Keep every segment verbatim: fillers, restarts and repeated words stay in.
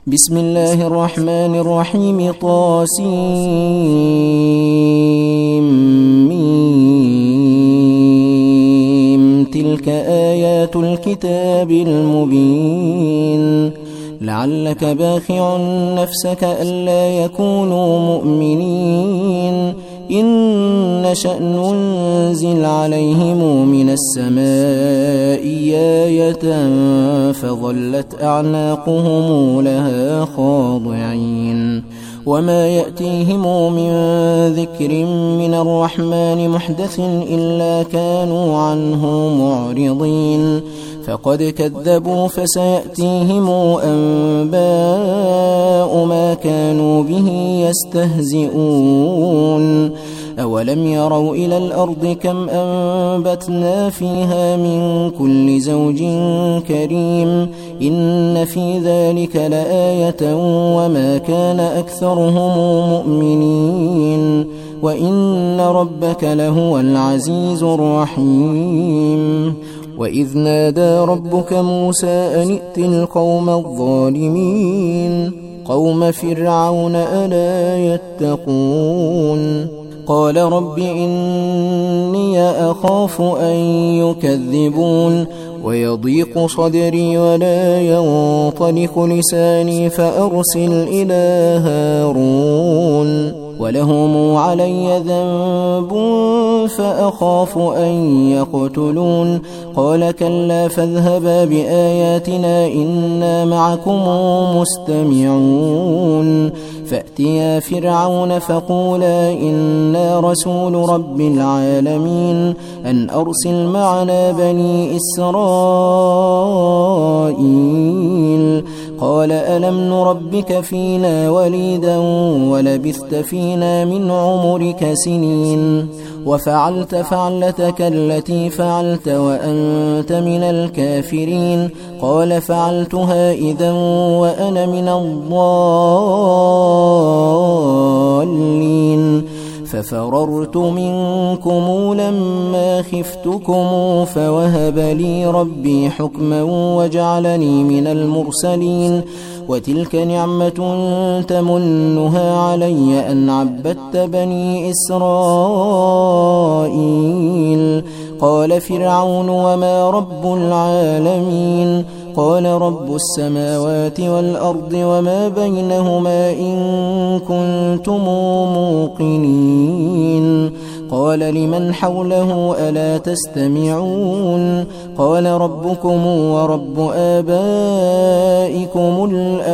بسم الله الرحمن الرحيم. طاسيم. تلك آيات الكتاب المبين. لعلك باخع نفسك ألا يكونوا مؤمنين إن نشأ ننزل عليهم من السماء آية فظلت أعناقهم لها خاضعين وما يأتيهم من ذكر من الرحمن محدث إلا كانوا عنه معرضين فقد كذبوا فسيأتيهم أنباء ما كانوا به يستهزئون. أولم يروا إلى الأرض كم أنبتنا فيها من كل زوج كريم إن في ذلك لآية وما كان أكثرهم مؤمنين وإن ربك لهو العزيز الرحيم. وإذ نادى ربك موسى أن ائت القوم الظالمين قوم فرعون ألا يتقون قال رب إني أخاف أن يكذبون ويضيق صدري ولا ينطلق لساني فأرسل إلى هارون ولهم علي ذنب فأخاف أن يقتلون قال كلا فاذهبا بآياتنا إنا معكم مستمعون فأتيا فرعون فقولا إنا رسول رب العالمين أن أرسل معنا بني إسرائيل قال ألم نربك فينا وليدا ولبثت فينا من عمرك سنين وفعلت فعلتك التي فعلت وأنت من الكافرين قال فعلتها إذا وأنا من الضالين ففررت منكم لما خفتكم فوهب لي ربي حكما وجعلني من المرسلين وتلك نعمة تمنها علي أن عبدت بني إسرائيل قال فرعون وما رب العالمين قال رب السماوات والأرض وما بينهما إن كنتم موقنين قال لمن حوله ألا تستمعون قال ربكم ورب آبائكم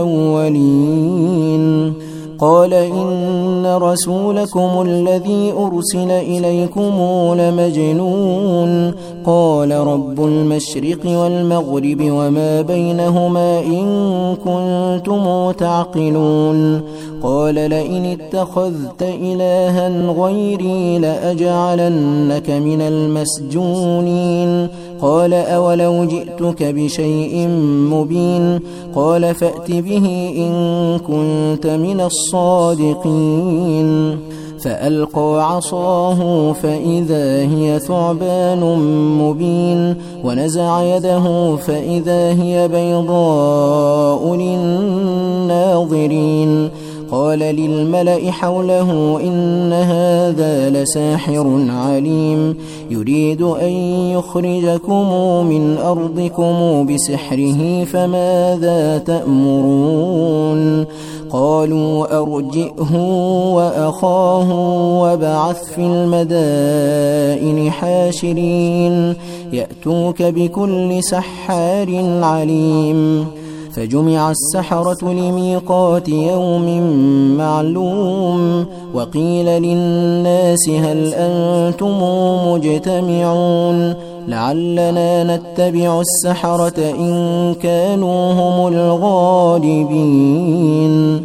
الأولين قال إن رسولكم الذي أرسل إليكم لمجنون قال رب المشرق والمغرب وما بينهما إن كنتم تعقلون قال لئن اتخذت إلها غيري لأجعلنك من المسجونين قال أولو جئتك بشيء مبين قال فأت به إن كنت من الصادقين فألقى عصاه فإذا هي ثعبان مبين ونزع يده فإذا هي بيضاء للناظرين قال للملأ حوله إن هذا لساحر عليم يريد أن يخرجكم من أرضكم بسحره فماذا تأمرون قالوا أرجئه وأخاه وابعث في المدائن حاشرين يأتوك بكل سحار عليم فجمع السحرة لميقات يوم معلوم وقيل للناس هل أنتم مجتمعون لعلنا نتبع السحرة إن كانوا هم الغالبين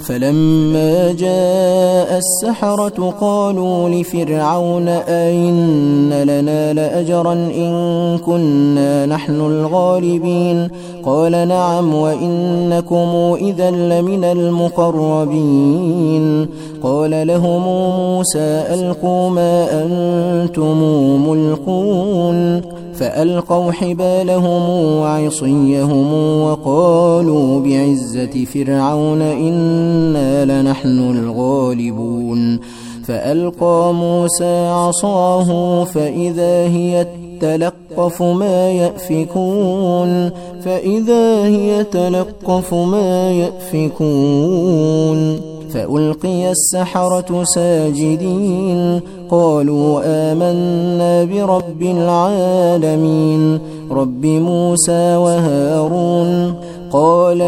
فلما جاء السحرة قالوا لفرعون أئن لنا لأجرا إن كنا نحن الغالبين قال نعم وإنكم إذا لمن المقربين قال لهم موسى ألقوا ما أنتم ملقون فألقوا حبالهم وعصيهم وقالوا بعزة فرعون إنا لنحن الغالبون فألقى موسى عصاه فإذا هي تلقف ما يأفكون فإذا هي تلقف ما يأفكون فألقي السحرة ساجدين قالوا آمنا برب العالمين رب موسى وهارون قال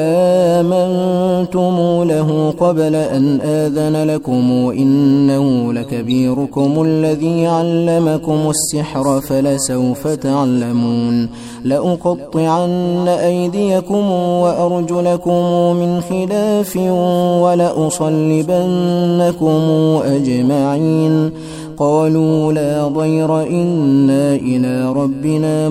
آمنتم له قبل أن آذن لكم إنه لكبيركم الذي علمكم السحر فلسوف تعلمون لأقطعن أيديكم وأرجلكم من خلاف ولأصلبنكم أجمعين قالوا لا ضير إنا إلى ربنا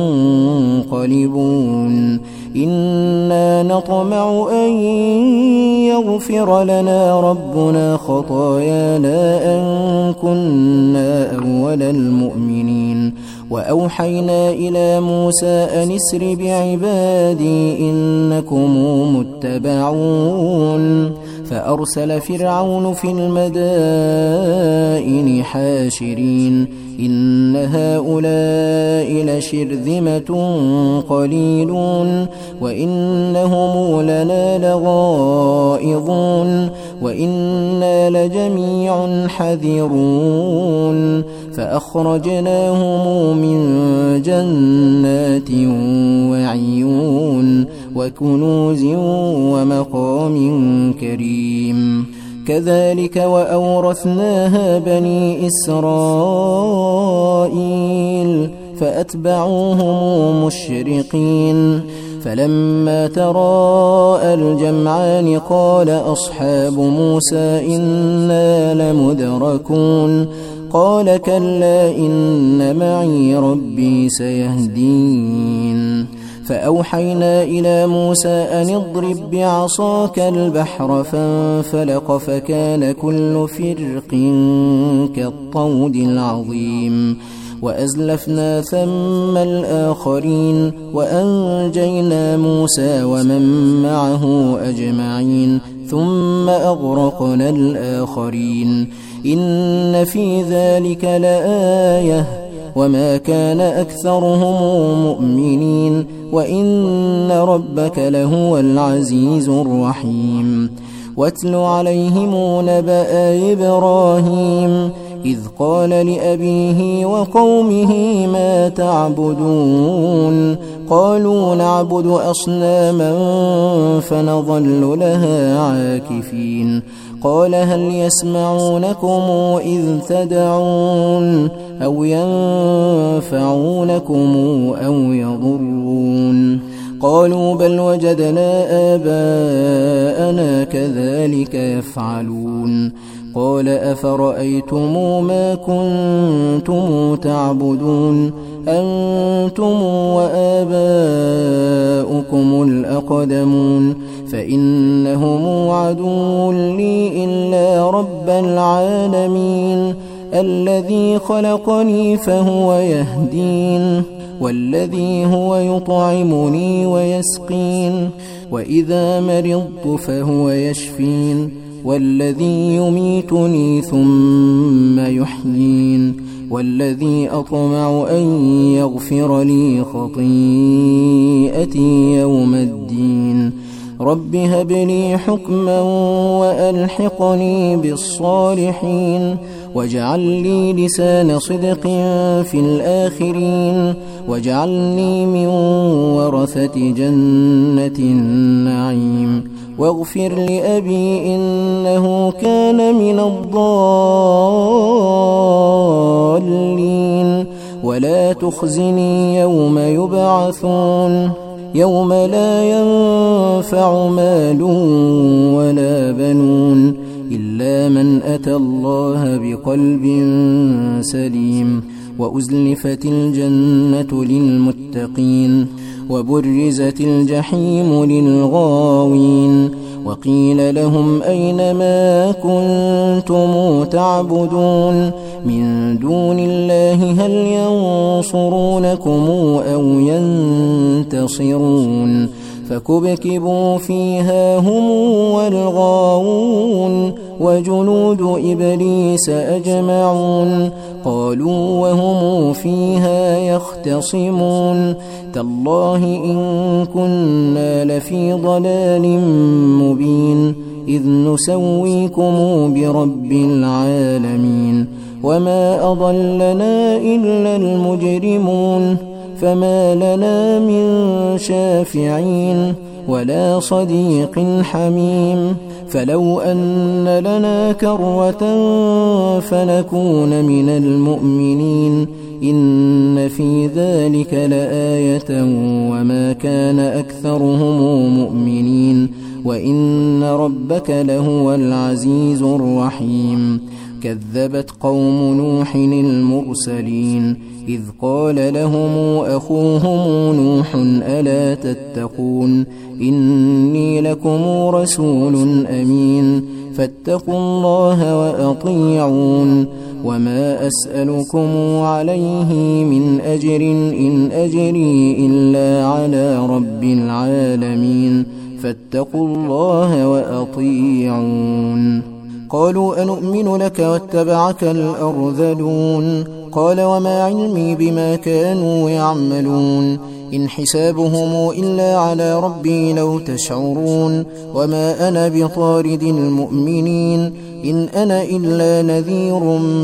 منقلبون إنا نطمع أن يغفر لنا ربنا خطايانا أن كنا أول المؤمنين وأوحينا إلى موسى أن اسر بعبادي إنكم متبعون فأرسل فرعون في المدائن حاشرين إن هؤلاء لشرذمة قليلون وإنهم لنا لغائظون وإنا لجميع حذرون فأخرجناهم من جنات وعيون وكنوز ومقام كريم كذلك وأورثناها بني إسرائيل فأتبعوهم مشرقين فلما تراءى الجمعان قال أصحاب موسى إنا لمدركون قال كلا إن معي ربي سيهدين فأوحينا إلى موسى أن اضرب بعصاك البحر فانفلق فكان كل فرق كالطود العظيم وأزلفنا ثم الآخرين وأنجينا موسى ومن معه أجمعين ثم أغرقنا الآخرين إن في ذلك لآية وما كان أكثرهم مؤمنين وإن ربك لهو العزيز الرحيم واتل عليهم نبأ إبراهيم إذ قال لأبيه وقومه ما تعبدون قالوا نعبد أصناما فنظل لها عاكفين قال هل يسمعونكم إذ تدعون أو ينفعونكم أو يضرون قالوا بل وجدنا آباءنا كذلك يفعلون قال أفرأيتم ما كنتم تعبدون أنتم وآباؤكم الأقدمون فإنهم عدو لي إلا رب العالمين الذي خلقني فهو يهدين والذي هو يطعمني ويسقين وإذا مرضت فهو يشفين والذي يميتني ثم يحيين والذي أطمع أن يغفر لي خطيئتي يوم الدين رب هب لي حكما وألحقني بالصالحين واجعل لي لسان صدق في الآخرين واجعلني من ورثة جنة النعيم واغفر لأبي إنه كان من الضالين ولا تخزني يوم يبعثون يوم لا ينفع مال ولا بنون إلا من أتى الله بقلب سليم وأزلفت الجنة للمتقين وبرزت الجحيم للغاوين وقيل لهم أين ما كنتم تعبدون من دون الله هل ينصرونكم أو ينتصرون فكبكبوا فيها هم والغاوون وجنود إبليس أجمعون قالوا وهم فيها يختصمون تالله إن كنا لفي ضلال مبين إذ نسويكم برب العالمين وما أضلنا إلا المجرمون فما لنا من شافعين ولا صديق حميم فلو أن لنا كرة فنكون من المؤمنين إن في ذلك لآية وما كان أكثرهم مؤمنين وإن ربك لهو العزيز الرحيم كذبت قوم نوح المرسلين إذ قال لهم أخوهم نوح ألا تتقون إني لكم رسول أمين فاتقوا الله وأطيعون وما أسألكم عليه من أجر إن أجري إلا على رب العالمين فاتقوا الله وأطيعون قالوا أنؤمن لك واتبعك الأرذلون قال وما علمي بما كانوا يعملون إن حسابهم إلا على ربي لو تشعرون وما أنا بطارد المؤمنين إن أنا إلا نذير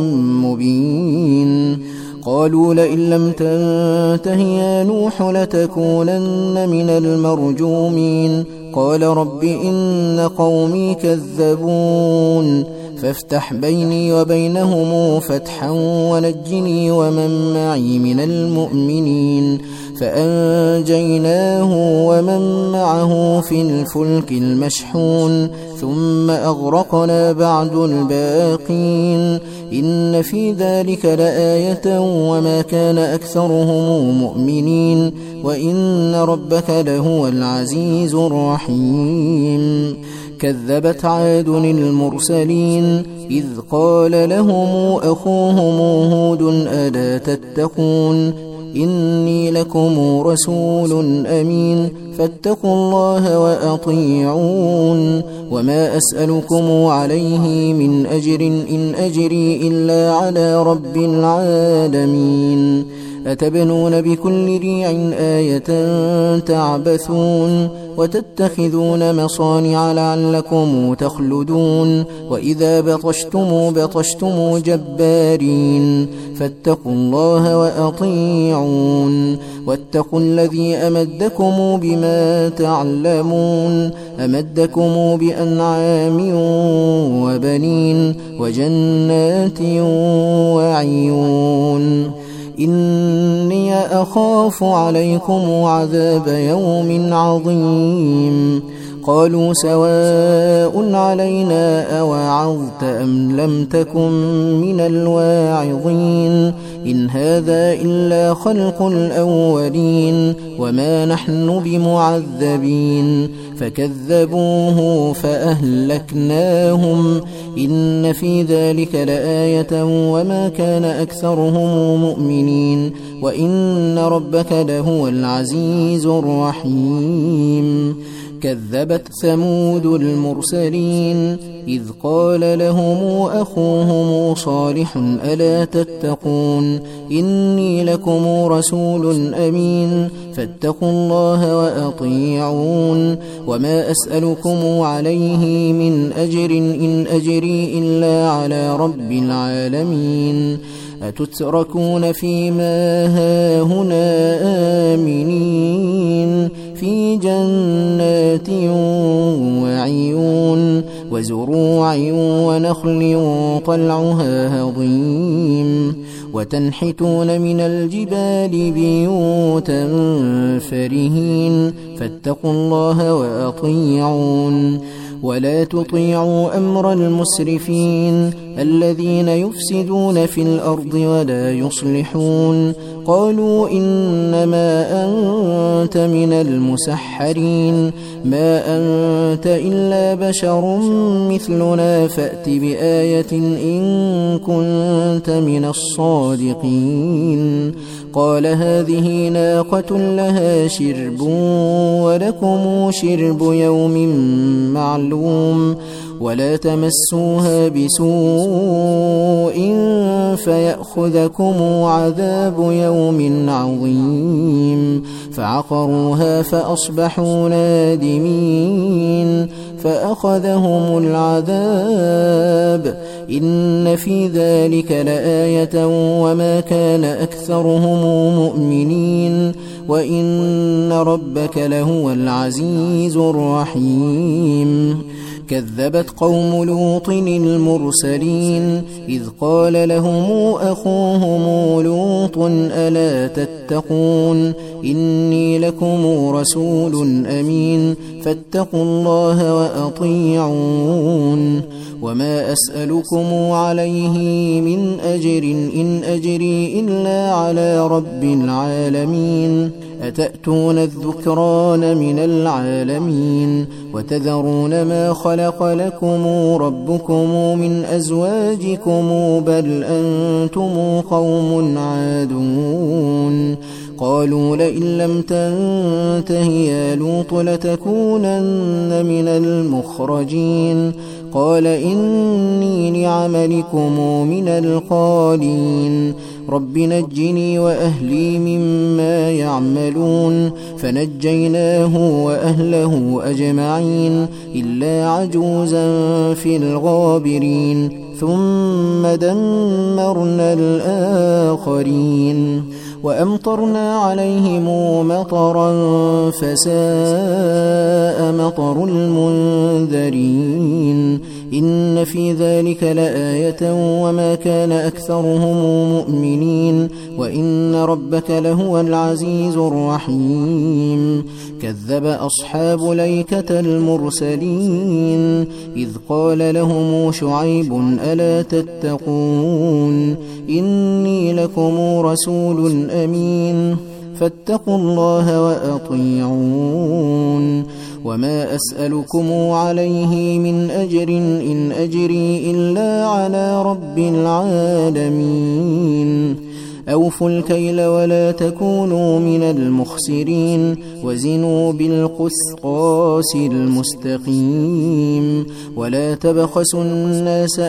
مبين قالوا لئن لم تنته يا نوح لتكونن من المرجومين قال رب إن قومي كذبون فافتح بيني وبينهم فتحا ونجني ومن معي من المؤمنين فأنجيناه ومن معه في الفلك المشحون ثم أغرقنا بعد الباقين إن في ذلك لآية وما كان أكثرهم مؤمنين وإن ربك لهو العزيز الرحيم كذبت عاد المرسلين إذ قال لهم أخوهم هود ألا تتقون إني لكم رسول أمين فاتقوا الله وأطيعون وما أسألكم عليه من أجر إن أجري إلا على رب العالمين أتبنون بكل ريع آية تعبثون وتتخذون مصانع لعلكم تخلدون وإذا بطشتم بطشتم جبارين فاتقوا الله وأطيعون واتقوا الذي أمدكم بما تعلمون أمدكم بأنعام وبنين وجنات وعيون إني أخاف عليكم عذاب يوم عظيم قالوا سواء علينا أوعظت أم لم تكن من الواعظين إن هذا إلا خلق الأولين وما نحن بمعذبين فكذبوه فأهلكناهم إن في ذلك لآية وما كان أكثرهم مؤمنين وإن ربك لهو العزيز الرحيم كذبت ثمود المرسلين إذ قال لهم أخوهم صالح ألا تتقون إني لكم رسول أمين فاتقوا الله وأطيعون وما أسألكم عليه من أجر إن أجري إلا على رب العالمين أتتركون فيما هاهنا آمنين في جنات وعيون وزروع ونخل طلعها هضيم وتنحتون من الجبال بيوتا فرهين فاتقوا الله وأطيعون ولا تطيعوا أمر المسرفين الذين يفسدون في الأرض ولا يصلحون قالوا إنما أنت من المسحرين ما أنت إلا بشر مثلنا فأت بآية إن كنت من الصادقين قال هذه ناقة لها شرب ولكم شرب يوم معلوم ولا تمسوها بسوء فيأخذكم عذاب يوم عظيم فعقروها فأصبحوا نادمين فأخذهم العذاب إن في ذلك لآية وما كان أكثرهم مؤمنين وإن ربك لهو العزيز الرحيم كذبت قوم لوط المرسلين إذ قال لهم أخوهم لوط ألا تتقون إني لكم رسول أمين فاتقوا الله وأطيعون وما أسألكم عليه من أجر إن أجري إلا على رب العالمين أتأتون الذكران من العالمين وتذرون ما خلق لكم ربكم من أزواجكم بل أنتم قوم عادون قالوا لئن لم تنته يا لوط لتكونن من المخرجين قال إني لعملكم من القالين رب نجني وأهلي مما يعملون فنجيناه وأهله أجمعين إلا عجوزا في الغابرين ثم دمرنا الآخرين وأمطرنا عليهم مطرا فساء مطر المنذرين إن في ذلك لآية وما كان أكثرهم مؤمنين وإن ربك لهو العزيز الرحيم كذب أصحاب ليكة المرسلين إذ قال لهم شعيب ألا تتقون إني لكم رسول أمين فاتقوا الله وأطيعون وما أسألكم عليه من أجر إن أجري إلا على رب العالمين أوفوا الكيل ولا تكونوا من المخسرين وزنوا بالقسطاس المستقيم ولا تبخسوا الناس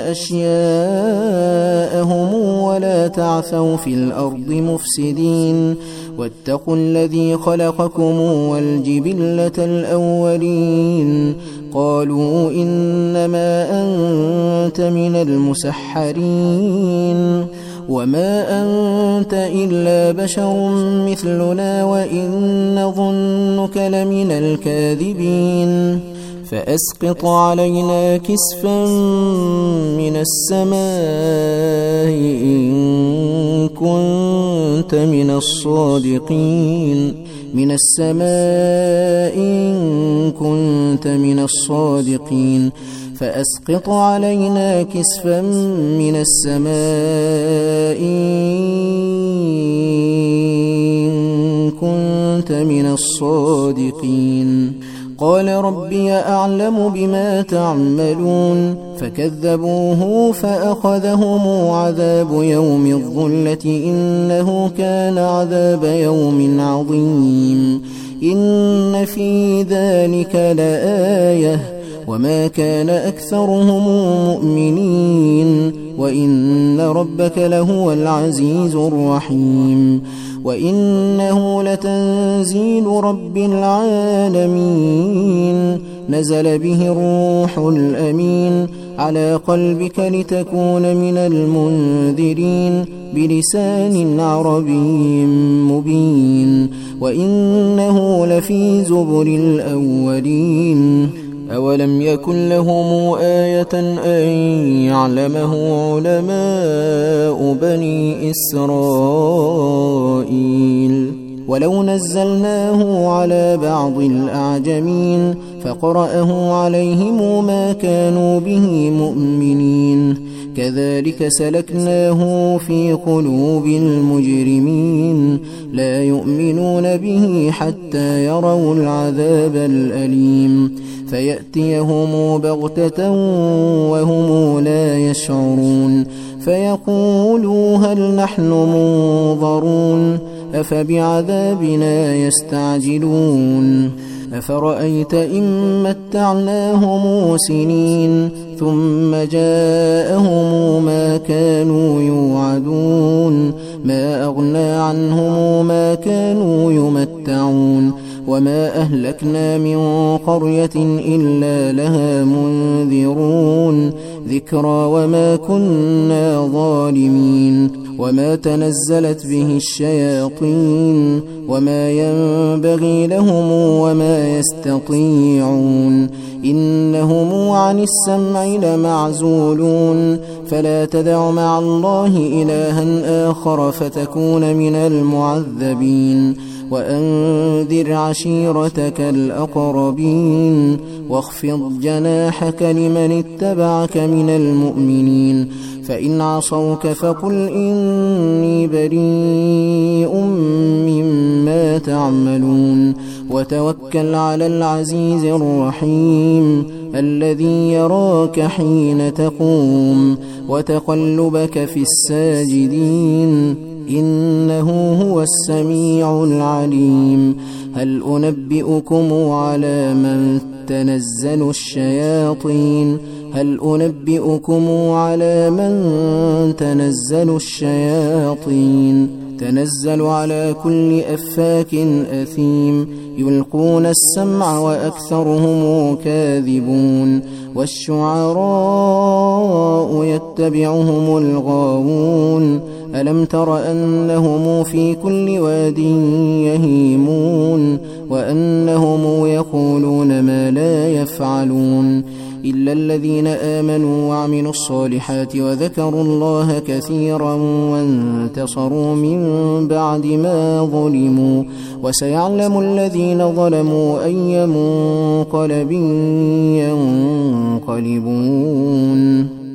أشياءهم ولا تعثوا في الأرض مفسدين واتقوا الذي خلقكم والجبلة الأولين قالوا إنما أنت من المسحرين وما أنت إلا بشر مثلنا وإن نظنك لمن الكاذبين فأسقط علينا كسفا من السماء إن كنت من الصادقين من السماء إن كنت من الصادقين فأسقط علينا كسفا من السماء إن كنت من الصادقين قال ربي أعلم بما تعملون فكذبوه فأخذهم عذاب يوم الظلة إنه كان عذاب يوم عظيم إن في ذلك لآية وما كان أكثرهم مؤمنين وإن ربك لهو العزيز الرحيم وإنه لتنزيل رب العالمين نزل به الروح الأمين على قلبك لتكون من المنذرين بلسان عربي مبين وإنه لفي زبر الأولين أولم يكن لهم آية أن يعلمه علماء بني إسرائيل ولو نزلناه على بعض الأعجمين فقرأه عليهم ما كانوا به مؤمنين كذلك سلكناه في قلوب المجرمين لا يؤمنون به حتى يروا العذاب الأليم فيأتيهم بغتة وهم لا يشعرون فيقولوا هل نحن منظرون أفبعذابنا يستعجلون أفرأيت إن متعناهم سنين ثم جاءهم ما كانوا يوعدون ما أغنى عنهم ما كانوا يمتعون وما أهلكنا من قرية إلا لها منذرون ذكرى وما كنا ظالمين وما تنزلت به الشياطين وما ينبغي لهم وما يستطيعون إنهم عن السمع لمعزولون فلا تدع مع الله إلها آخر فتكون من المعذبين وأنذر عشيرتك الأقربين واخفض جناحك لمن اتبعك من المؤمنين فإن عصوك فقل إني بريء مما تعملون وتوكل على العزيز الرحيم الذي يراك حين تقوم وتقلبك في الساجدين إنه هو السميع العليم هل أنبئكم على من تنزل الشياطين هل أنبئكم على من تنزل الشياطين تنزل على كل أفاك أثيم يلقون السمع وأكثرهم كاذبون والشعراء يتبعهم الغاوون ألم تر أنهم في كل واد يهيمون وأنهم يقولون ما لا يفعلون إلا الذين آمنوا وعملوا الصالحات وذكروا الله كثيرا وانتصروا من بعد ما ظلموا وسيعلم الذين ظلموا أي منقلب ينقلبون.